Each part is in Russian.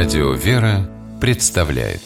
Радио «Вера» представляет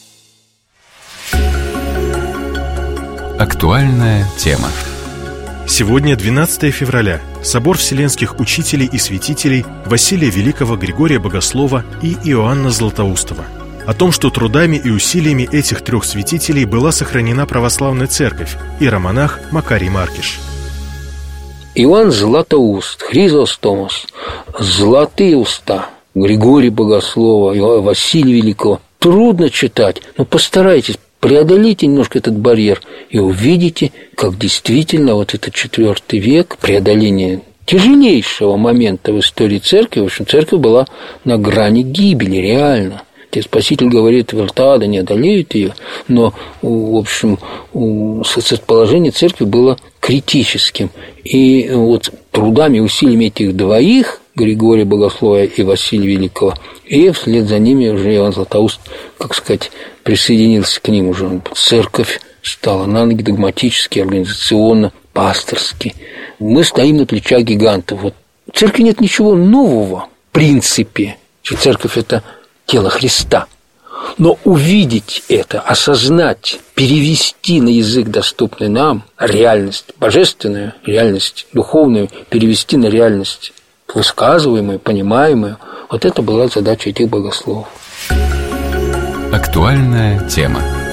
актуальная тема. Сегодня 12 февраля. Собор вселенских учителей и святителей Василия Великого, Григория Богослова и Иоанна Златоустова. О том, что трудами и усилиями этих трех святителей была сохранена православная церковь, иеромонах Макарий Маркиш. Иоанн Златоуст, Хризостомос, золотые уста Григория Богослова, Василия Великого. Трудно читать, но постарайтесь, преодолите немножко этот барьер и увидите, как действительно вот этот IV век, преодоление тяжелейшего момента в истории церкви, в общем, церковь была на грани гибели, реально. Спаситель говорит, Вертада не одолеют ее, но, в общем, положение церкви было критическим. И вот трудами и усилиями этих двоих, Григория Богослова и Василия Великого, и вслед за ними уже Иоанн Златоуст, как сказать, присоединился к ним уже. Церковь стала на ноги догматически, организационно, пасторски. Мы стоим на плечах гигантов. Вот в церкви нет ничего нового, в принципе. Церковь – это тело Христа. Но увидеть это, осознать, перевести на язык, доступный нам, реальность божественную, реальность духовную, перевести на реальность высказываемую, понимаемую, вот это была задача этих богословов. Актуальная тема.